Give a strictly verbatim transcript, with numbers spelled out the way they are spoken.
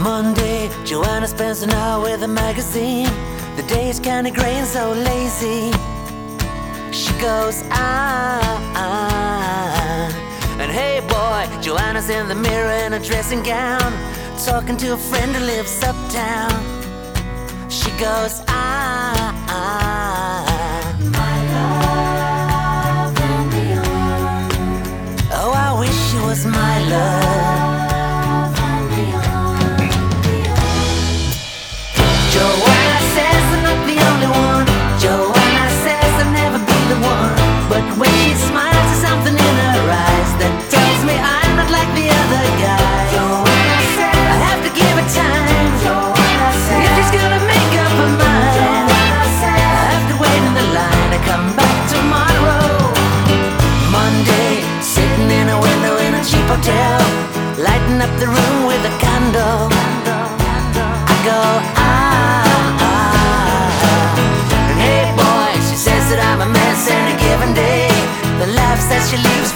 Monday, Joanna spends an hour with a magazine. The day's kinda gray and so lazy. She goes, ah, ah. And hey boy, Joanna's in the mirror in a dressing gown, talking to a friend who lives uptown. She goes, ah, ah. My love and beyond. Oh, I wish she was my love. Joanna says I'm not the only one. Joanna says I'll never be the one. But when she smiles, there's something in her eyes that tells me I'm not like the other guys. Joanna says I have to give it time. Joanna says If she's gonna make up her mind, Joanna says I have to wait in the line to come back tomorrow. Monday, sitting in a window in a cheap hotel, lighting up the room with a candle. I go, ah, ah. And hey boy, she says that I'm a mess. And a given day, the laughs that she leaves